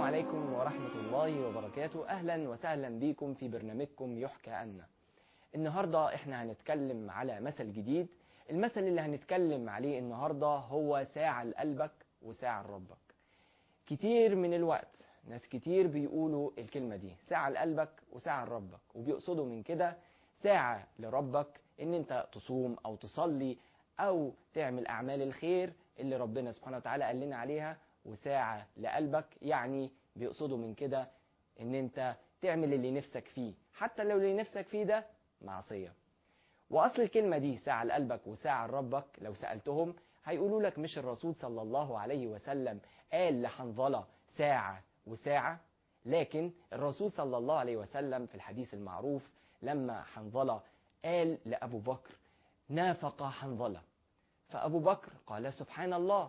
عليكم ورحمة الله وبركاته. أهلا وسهلا بكم في برنامجكم يحكى عنا. النهاردة احنا هنتكلم على مثل جديد. المثل اللي هنتكلم عليه النهاردة هو ساعة لقلبك وساعة لربك. كتير من الوقت ناس كتير بيقولوا الكلمة دي، ساعة لقلبك وساعة لربك، وبيقصدوا من كده ساعة لربك ان انت تصوم او تصلي او تعمل اعمال الخير اللي ربنا سبحانه وتعالى قال لنا عليها، وساعة لقلبك يعني بيقصدوا من كده ان انت تعمل اللي نفسك فيه حتى لو اللي نفسك فيه ده معصية. واصل الكلمة دي ساعة لقلبك وساعة لربك لو سألتهم هيقولوا لك مش الرسول صلى الله عليه وسلم قال لحنظلة ساعة وساعة؟ لكن الرسول صلى الله عليه وسلم في الحديث المعروف لما حنظلة قال لأبو بكر نافق حنظلة، فأبو بكر قال سبحان الله،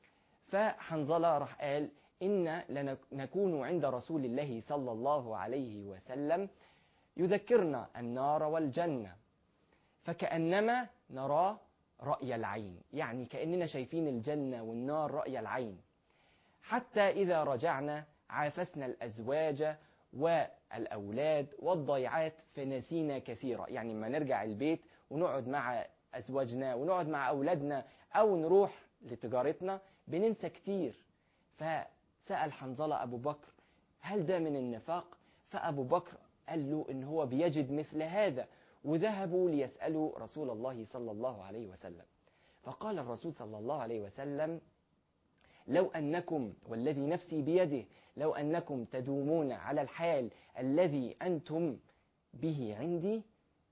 فحنظلة راح قال إن لنكون عند رسول الله صلى الله عليه وسلم يذكرنا النار والجنة فكأنما نرى رأي العين، يعني كأننا شايفين الجنة والنار رأي العين، حتى إذا رجعنا عافسنا الأزواج والأولاد والضيعات فنسينا كثيرا. يعني ما نرجع البيت ونقعد مع أزواجنا ونقعد مع أولادنا أو نروح لتجارتنا بننسى كتير. فسأل حنظلة أبو بكر هل ده من النفاق؟ فأبو بكر قال له إن هو بيجد مثل هذا، وذهبوا ليسألوا رسول الله صلى الله عليه وسلم. فقال الرسول صلى الله عليه وسلم لو أنكم والذي نفسي بيده لو أنكم تدومون على الحال الذي أنتم به عندي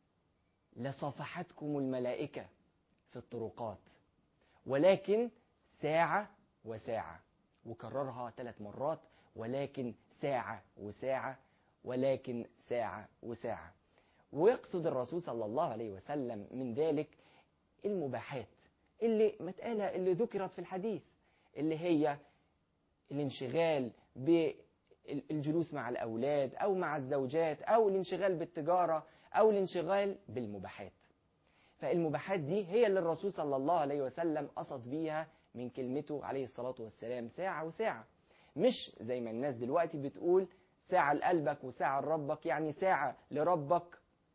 لصافحتكم الملائكة في الطرقات، ولكن ساعة وساعة، وكررها 3 مرات، ولكن ساعة وساعة، ولكن ساعة وساعة. ويقصد الرسول صلى الله عليه وسلم من ذلك المباحات اللي متقالة اللي ذكرت في الحديث، اللي هي الانشغال بالجلوس مع الأولاد أو مع الزوجات أو الانشغال بالتجارة أو الانشغال بالمباحات. فالمباحات دي هي اللي الرسول صلى الله عليه وسلم قصد بيها من كلمته عليه الصلاة والسلام ساعة وساعة، مش زي ما الناس دلوقتي بتقول ساعة لقلبك وساعة لربك، يعني ساعة لربك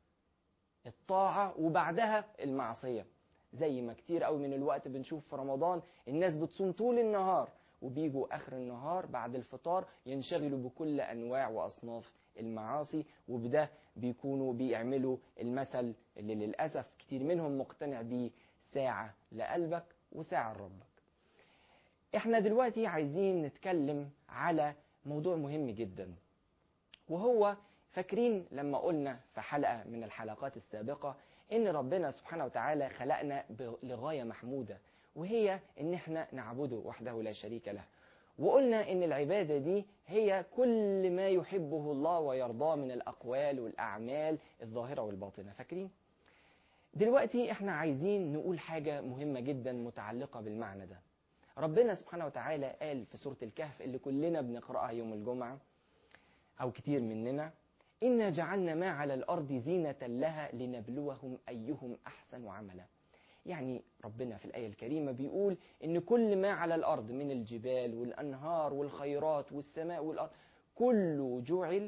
الطاعة وبعدها المعصية. زي ما كتير قوي من الوقت بنشوف في رمضان الناس بتصوم طول النهار وبيجوا آخر النهار بعد الفطار ينشغلوا بكل أنواع وأصناف المعاصي، وبده بيكونوا بيعملوا المثل اللي للأسف كتير منهم مقتنع بيه ساعة لقلبك وساعة لربك. احنا دلوقتي عايزين نتكلم على موضوع مهم جدا، وهو فاكرين لما قلنا في حلقة من الحلقات السابقة إن ربنا سبحانه وتعالى خلقنا لغاية محمودة، وهي إن احنا نعبده وحده لا شريك له، وقلنا إن العبادة دي هي كل ما يحبه الله ويرضاه من الأقوال والأعمال الظاهرة والباطنة. فاكرين؟ دلوقتي احنا عايزين نقول حاجة مهمة جدا متعلقة بالمعنى ده. ربنا سبحانه وتعالى قال في سورة الكهف اللي كلنا بنقرأها يوم الجمعة أو كتير مننا إنا جعلنا ما على الأرض زينة لها لنبلوهم أيهم أحسن عملا. يعني ربنا في الآية الكريمة بيقول إن كل ما على الأرض من الجبال والأنهار والخيرات والسماء والأرض كله جعل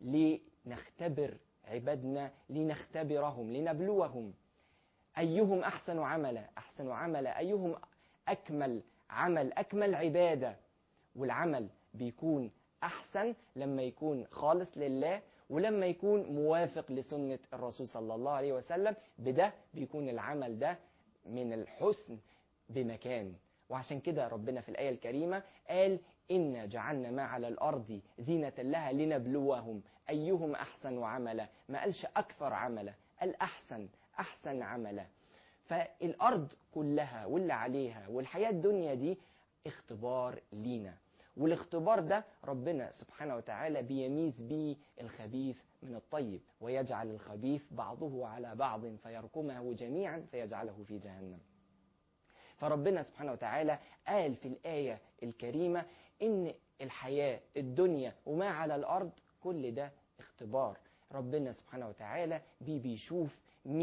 لنختبر عبادنا، لنختبرهم، لنبلوهم أيهم أحسن عملا. أحسن عملا أيهم أكمل عمل، أكمل عبادة. والعمل بيكون أحسن لما يكون خالص لله ولما يكون موافق لسنة الرسول صلى الله عليه وسلم، بده بيكون العمل ده من الحسن بمكان. وعشان كده ربنا في الآية الكريمة قال إنا جعلنا ما على الأرض زينة لها لنبلوهم أيهم أحسن عملا، ما قالش أكثر عملا، قال أحسن عملا. فالأرض كلها واللي عليها والحياة الدنيا دي اختبار لينا، والاختبار ده ربنا سبحانه وتعالى بيميز بيه الخبيث من الطيب، ويجعل الخبيث بعضه على بعض فيركمه جميعا فيجعله في جهنم. فربنا سبحانه وتعالى قال في الآية الكريمة إن الحياة الدنيا وما على الأرض كل ده اختبار. ربنا سبحانه وتعالى بيشوف مين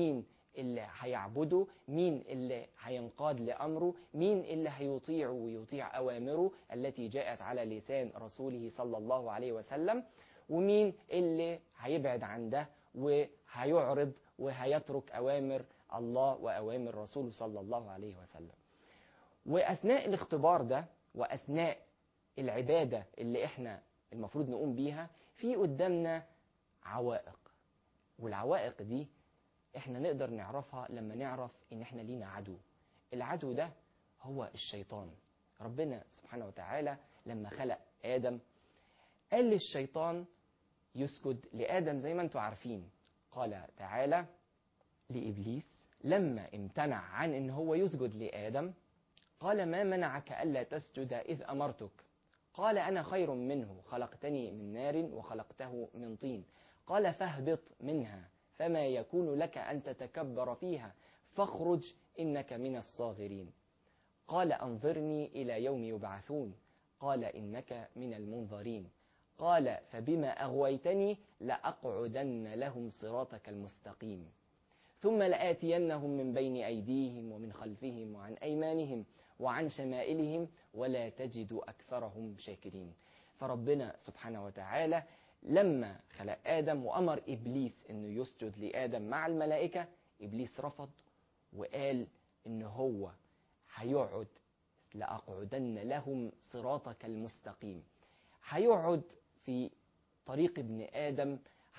اللي هيعبده، مين اللي هينقاد لأمره، مين اللي هيطيع ويطيع أوامره التي جاءت على لسان رسوله صلى الله عليه وسلم، ومين اللي هيبعد عن ده وهيعرض وهيترك أوامر الله وأوامر رسوله صلى الله عليه وسلم. وأثناء الاختبار ده وأثناء العبادة اللي احنا المفروض نقوم بيها، في قدامنا عوائق، والعوائق دي احنا نقدر نعرفها لما نعرف ان احنا لينا عدو. العدو ده هو الشيطان. ربنا سبحانه وتعالى لما خلق آدم قال للشيطان يسجد لآدم زي ما انتم عارفين. قال تعالى لإبليس لما امتنع عن ان هو يسجد لآدم قال ما منعك ألا تسجد إذ أمرتك؟ قال أنا خير منه خلقتني من نار وخلقته من طين. قال فاهبط منها فما يكون لك أن تتكبر فيها فاخرج إنك من الصاغرين. قال أنظرني إلى يوم يبعثون. قال إنك من المنظرين. قال فبما أغويتني لأقعدن لهم صراطك المستقيم ثم لآتينهم من بين أيديهم ومن خلفهم وعن أيمانهم وعن شمائلهم ولا تجد أكثرهم شاكرين. فربنا سبحانه وتعالى لما خلق آدم وأمر إبليس أنه يسجد لآدم مع الملائكة، إبليس رفض وقال إن هو هيقعد لأقعدن لهم صراطك المستقيم، هيقعد في طريق ابن آدم،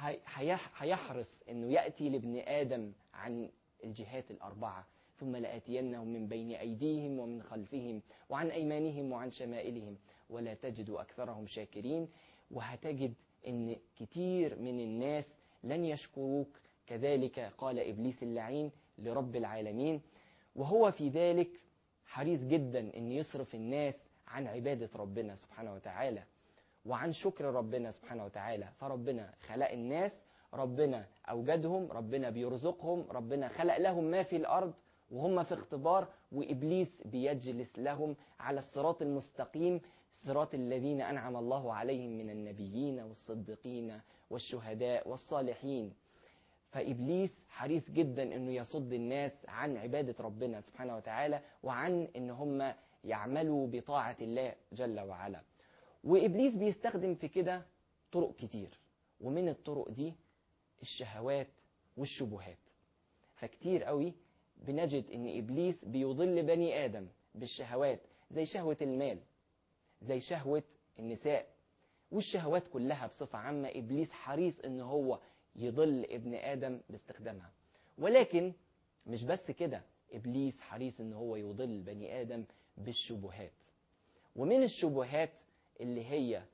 هيحرص أنه يأتي لابن آدم عن الجهات الأربعة. ثم لآتينهم من بين أيديهم ومن خلفهم وعن أيمانهم وعن شمائلهم ولا تجد أكثرهم شاكرين. وهتجد أن كتير من الناس لن يشكروك، كذلك قال إبليس اللعين لرب العالمين. وهو في ذلك حريص جدا أن يصرف الناس عن عبادة ربنا سبحانه وتعالى وعن شكر ربنا سبحانه وتعالى. فربنا خلق الناس، ربنا أوجدهم، ربنا بيرزقهم، ربنا خلق لهم ما في الأرض وهم في اختبار، وإبليس بيجلس لهم على الصراط المستقيم، صراط الذين أنعم الله عليهم من النبيين والصديقين والشهداء والصالحين. فإبليس حريص جدا أنه يصد الناس عن عبادة ربنا سبحانه وتعالى وعن أن هم يعملوا بطاعة الله جل وعلا. وإبليس بيستخدم في كده طرق كتير، ومن الطرق دي الشهوات والشبهات. فكتير قوي بنجد ان إبليس بيضل بني آدم بالشهوات، زي شهوة المال، زي شهوة النساء، والشهوات كلها بصفة عامة إبليس حريص ان هو يضل ابن آدم باستخدامها. ولكن مش بس كده، إبليس حريص ان هو يضل بني آدم بالشبهات. ومن الشبهات اللي هي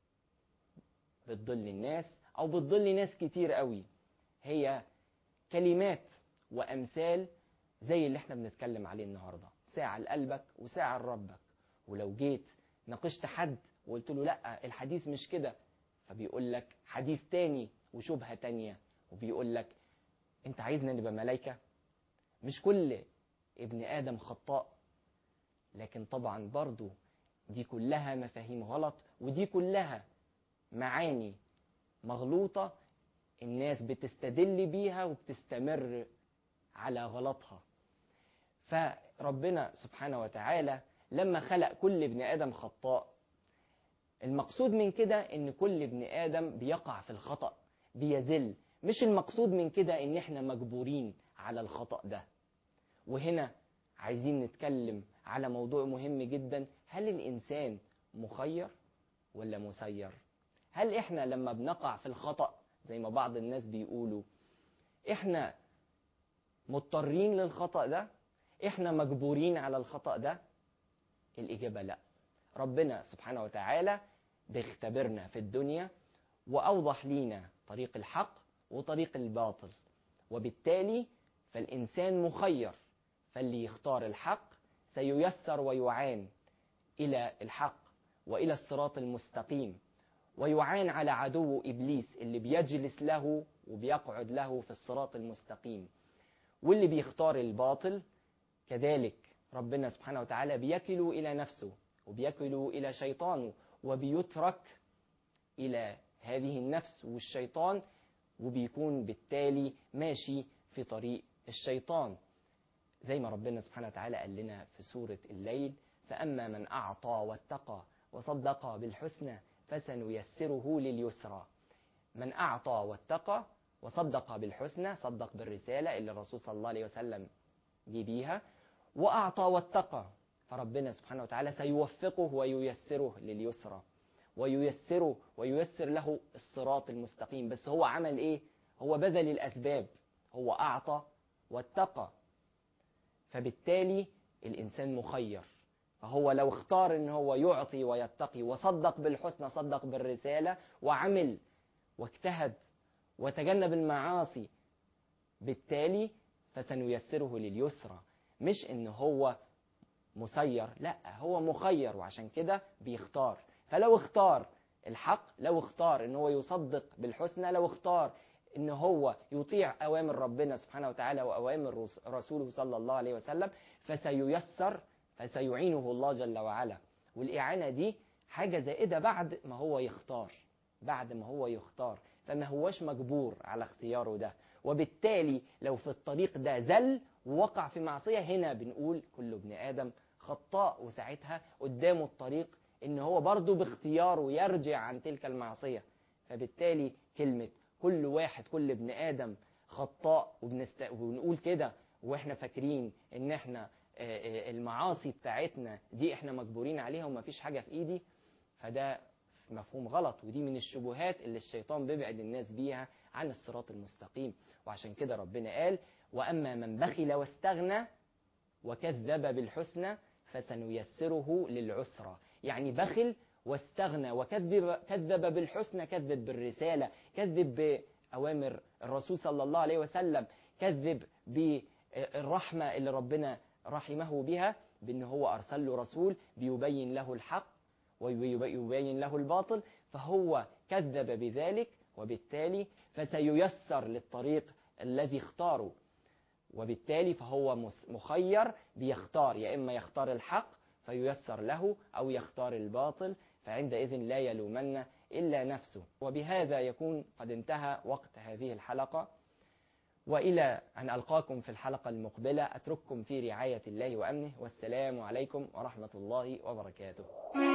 بتضل الناس أو بتضل ناس كتير قوي هي كلمات وأمثال زي اللي احنا بنتكلم عليه النهاردة، ساعة لقلبك وساعة لربك. ولو جيت ناقشت حد وقلت له لا الحديث مش كده، فبيقول لك حديث تاني وشبهة تانية، وبيقول لك انت عايزنا نبقى ملايكة؟ مش كل ابن آدم خطاء، لكن طبعا برضو دي كلها مفاهيم غلط، ودي كلها معاني مغلوطة الناس بتستدل بيها وبتستمر على غلطها. فربنا سبحانه وتعالى لما خلق كل ابن آدم خطاء، المقصود من كده ان كل ابن آدم بيقع في الخطأ، بيزل. مش المقصود من كده ان احنا مجبورين على الخطأ ده. وهنا عايزين نتكلم على موضوع مهم جدا: هل الإنسان مخير ولا مسير؟ هل احنا لما بنقع في الخطأ زي ما بعض الناس بيقولوا احنا مضطرين للخطأ ده؟ احنا مجبورين على الخطأ ده؟ الإجابة لا. ربنا سبحانه وتعالى بيختبرنا في الدنيا وأوضح لينا طريق الحق وطريق الباطل، وبالتالي فالإنسان مخير، فاللي يختار الحق سييسر ويعان إلى الحق وإلى الصراط المستقيم، ويعان على عدو إبليس اللي بيجلس له وبيقعد له في الصراط المستقيم. واللي بيختار الباطل كذلك ربنا سبحانه وتعالى بيكله إلى نفسه وبيكله إلى شيطانه، وبيترك إلى هذه النفس والشيطان، وبيكون بالتالي ماشي في طريق الشيطان زي ما ربنا سبحانه وتعالى قال لنا في سورة الليل: فأما من أعطى واتقى وصدق بالحسنى فسنيسره لليسرى. من أعطى واتقى وصدق بالحسنى، صدق بالرسالة اللي الرسول صلى الله عليه وسلم جه بيها، وأعطى واتقى، فربنا سبحانه وتعالى سيوفقه وييسره لليسرى، وييسر له الصراط المستقيم. بس هو عمل إيه؟ هو بذل الأسباب، هو أعطى واتقى، فبالتالي الإنسان مخير. فهو لو اختار إن هو يعطي ويتقي وصدق بالحسنى، صدق بالرسالة وعمل واجتهد وتجنب المعاصي، بالتالي فسنيسره لليسرى. مش إن هو مسير، لا، هو مخير، وعشان كده بيختار. فلو اختار الحق، لو اختار إن هو يصدق بالحسنى، لو اختار إن هو يطيع أوامر ربنا سبحانه وتعالى وأوامر رسوله صلى الله عليه وسلم، فسييسر، فسيعينه الله جل وعلا. والإعانة دي حاجة زائدة بعد ما هو يختار، بعد ما هو يختار، فما هوش مجبور على اختياره ده. وبالتالي لو في الطريق ده زل ووقع في معصية، هنا بنقول كل ابن آدم خطاء، وساعتها قدامه الطريق إن هو برضه باختياره يرجع عن تلك المعصية. فبالتالي كلمة كل واحد، كل ابن آدم خطاء، ونقول كده واحنا فاكرين ان احنا المعاصي بتاعتنا دي احنا مجبورين عليها وما فيش حاجة في ايدي، فده مفهوم غلط، ودي من الشبهات اللي الشيطان بيبعد الناس بيها عن الصراط المستقيم. وعشان كده ربنا قال: وأما من بخل واستغنى وكذب بالحسنى فسنيسره للعسرى. يعني بخل واستغنى وكذب بالحسنى، كذب بالرسالة، كذب بأوامر الرسول صلى الله عليه وسلم، كذب بالرحمة اللي ربنا رحمه بها، بأنه هو أرسل له رسول بيبين له الحق ويبين له الباطل، فهو كذب بذلك، وبالتالي فسييسر للطريق الذي اختاره. وبالتالي فهو مخير، بيختار، يا إما يختار الحق فييسر له، أو يختار الباطل، فعندئذ لا يلومن إلا نفسه. وبهذا يكون قد انتهى وقت هذه الحلقة، وإلى أن ألقاكم في الحلقة المقبلة أترككم في رعاية الله وأمنه، والسلام عليكم ورحمة الله وبركاته.